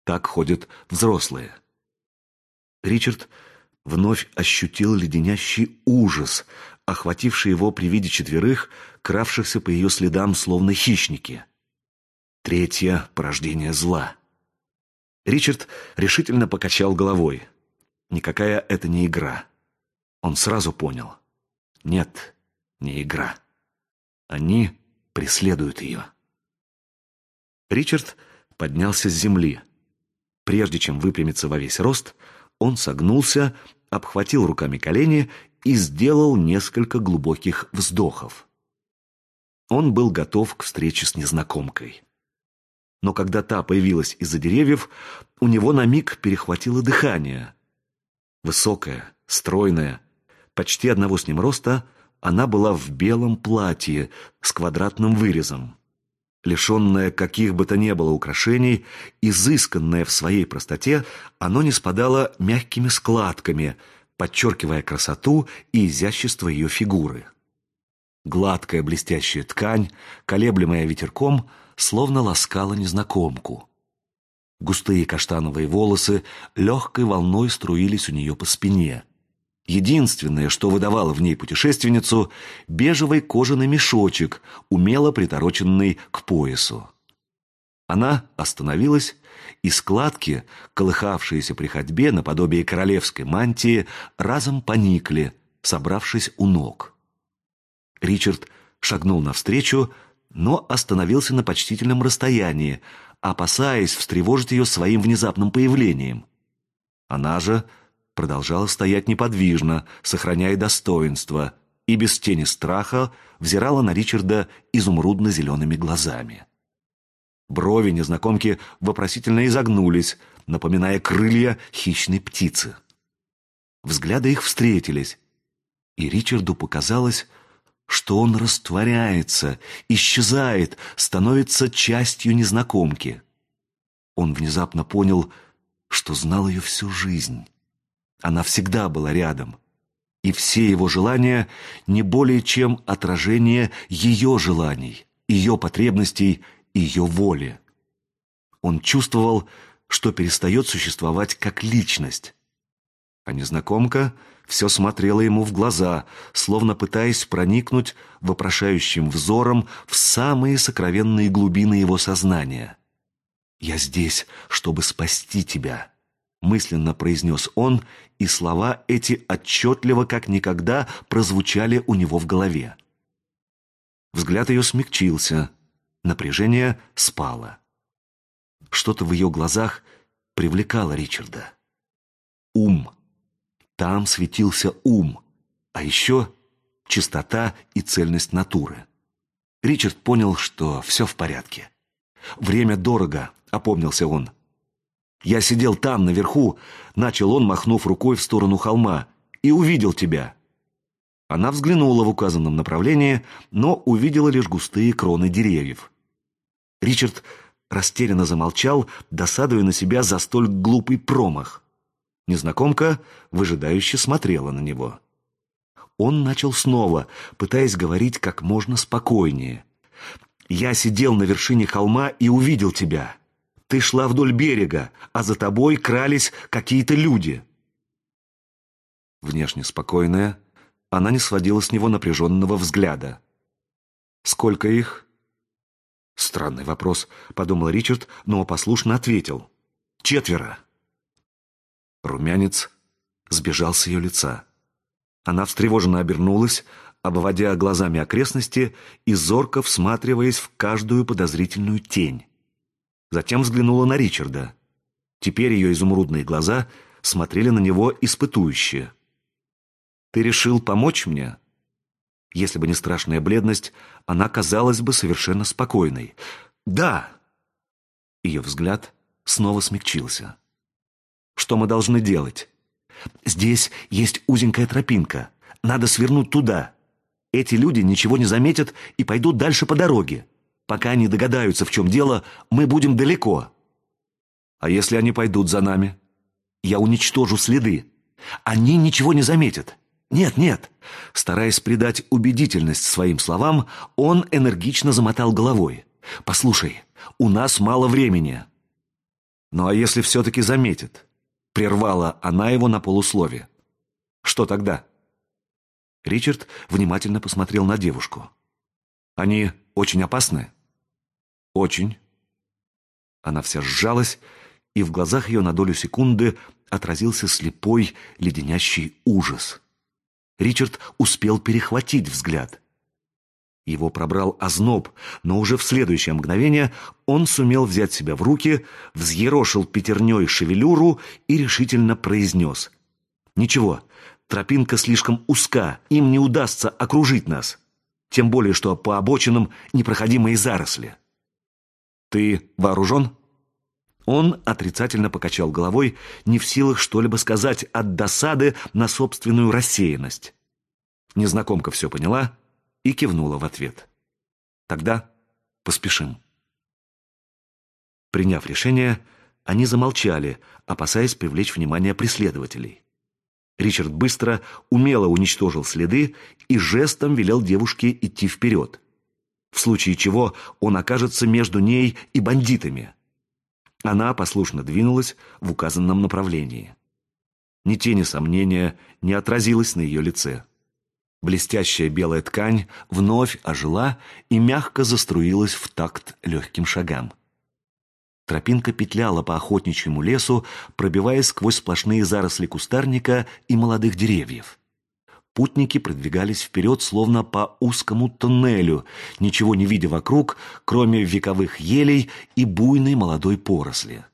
Так ходят взрослые. Ричард вновь ощутил леденящий ужас, охвативший его при виде четверых, кравшихся по ее следам, словно хищники. Третье порождение зла. Ричард решительно покачал головой. Никакая это не игра. Он сразу понял. Нет, не игра. Они преследуют ее. Ричард поднялся с земли. Прежде чем выпрямиться во весь рост, он согнулся, обхватил руками колени и сделал несколько глубоких вздохов. Он был готов к встрече с незнакомкой. Но когда та появилась из-за деревьев, у него на миг перехватило дыхание. Высокая, стройная, почти одного с ним роста, она была в белом платье с квадратным вырезом. Лишенное каких бы то ни было украшений, изысканное в своей простоте, оно не спадало мягкими складками, подчеркивая красоту и изящество ее фигуры. Гладкая блестящая ткань, колеблемая ветерком, словно ласкала незнакомку. Густые каштановые волосы легкой волной струились у нее по спине. Единственное, что выдавало в ней путешественницу, бежевый кожаный мешочек, умело притороченный к поясу. Она остановилась, и складки, колыхавшиеся при ходьбе наподобие королевской мантии, разом поникли, собравшись у ног. Ричард шагнул навстречу, но остановился на почтительном расстоянии, опасаясь встревожить ее своим внезапным появлением. Она же продолжала стоять неподвижно, сохраняя достоинство, и без тени страха взирала на Ричарда изумрудно-зелеными глазами. Брови незнакомки вопросительно изогнулись, напоминая крылья хищной птицы. Взгляды их встретились, и Ричарду показалось, что он растворяется, исчезает, становится частью незнакомки. Он внезапно понял, что знал ее всю жизнь. Она всегда была рядом, и все его желания не более чем отражение ее желаний, ее потребностей, ее воли. Он чувствовал, что перестает существовать как личность. А незнакомка все смотрела ему в глаза, словно пытаясь проникнуть вопрошающим взором в самые сокровенные глубины его сознания. «Я здесь, чтобы спасти тебя», — мысленно произнес он, и слова эти отчетливо, как никогда, прозвучали у него в голове. Взгляд ее смягчился, напряжение спало. Что-то в ее глазах привлекало Ричарда. Ум. Там светился ум, а еще чистота и цельность натуры. Ричард понял, что все в порядке. «Время дорого», — опомнился он. «Я сидел там, наверху», — начал он, махнув рукой в сторону холма, — «и увидел тебя». Она взглянула в указанном направлении, но увидела лишь густые кроны деревьев. Ричард растерянно замолчал, досадуя на себя за столь глупый промах. Незнакомка выжидающе смотрела на него. Он начал снова, пытаясь говорить как можно спокойнее. «Я сидел на вершине холма и увидел тебя. Ты шла вдоль берега, а за тобой крались какие-то люди». Внешне спокойная, она не сводила с него напряженного взгляда. «Сколько их?» «Странный вопрос», — подумал Ричард, но послушно ответил. «4». Румянец сбежал с ее лица. Она встревоженно обернулась, обводя глазами окрестности и зорко всматриваясь в каждую подозрительную тень. Затем взглянула на Ричарда. Теперь ее изумрудные глаза смотрели на него испытующе. «Ты решил помочь мне?» Если бы не страшная бледность, она казалась бы совершенно спокойной. «Да!» Ее взгляд снова смягчился. «Что мы должны делать?» «Здесь есть узенькая тропинка. Надо свернуть туда. Эти люди ничего не заметят и пойдут дальше по дороге. Пока они догадаются, в чем дело, мы будем далеко». «А если они пойдут за нами?» «Я уничтожу следы. Они ничего не заметят. Нет, нет». Стараясь придать убедительность своим словам, он энергично замотал головой. «Послушай, у нас мало времени». «Ну а если все-таки заметит?» — прервала она его на полуслове. «Что тогда?» Ричард внимательно посмотрел на девушку. «Они очень опасны?» «Очень». Она вся сжалась, и в глазах ее на долю секунды отразился слепой, леденящий ужас. Ричард успел перехватить взгляд. Его пробрал озноб, но уже в следующее мгновение он сумел взять себя в руки, взъерошил пятерней шевелюру и решительно произнес: «Ничего, тропинка слишком узка, им не удастся окружить нас, тем более что по обочинам непроходимые заросли». «Ты вооружен?» Он отрицательно покачал головой, не в силах что-либо сказать от досады на собственную рассеянность. Незнакомка все поняла и кивнула в ответ. «Тогда поспешим». Приняв решение, они замолчали, опасаясь привлечь внимание преследователей. Ричард быстро, умело уничтожил следы и жестом велел девушке идти вперед, в случае чего он окажется между ней и бандитами. Она послушно двинулась в указанном направлении. Ни тени сомнения не отразилось на ее лице. Блестящая белая ткань вновь ожила и мягко заструилась в такт легким шагам. Тропинка петляла по охотничьему лесу, пробиваясь сквозь сплошные заросли кустарника и молодых деревьев. Путники продвигались вперед, словно по узкому туннелю, ничего не видя вокруг, кроме вековых елей и буйной молодой поросли.